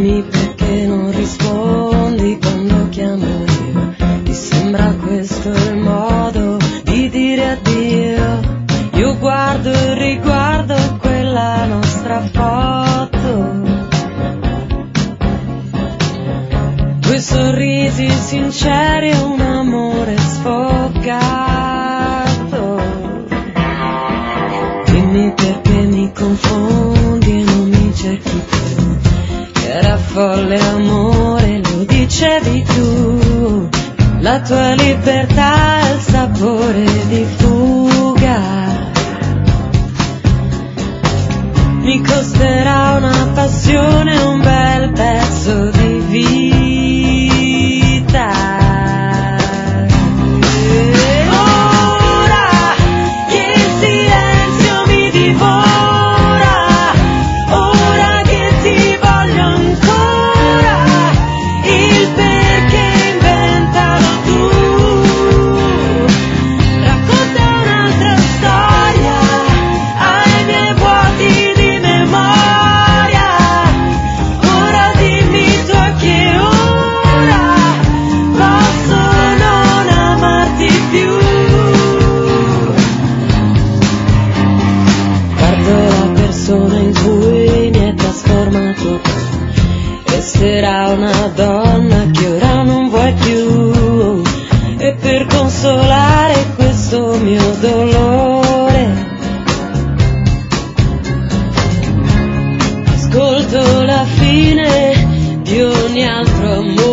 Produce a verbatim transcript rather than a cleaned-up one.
Dimmi perché non rispondi quando chiamo io. Ti sembra questo il modo di dire addio? Io guardo e riguardo quella nostra foto, due sorrisi sinceri e un amore sfogato. Dimmi perché mi confondi e non mi cerchi più. Era folle amore, lo dicevi tu. La tua libertà è il sapore di fuga. Mi costerà una passione, un bel pezzo di vita. Sarà una donna che ora non vuoi più, e per consolare questo mio dolore ascolto la fine di ogni altro amore.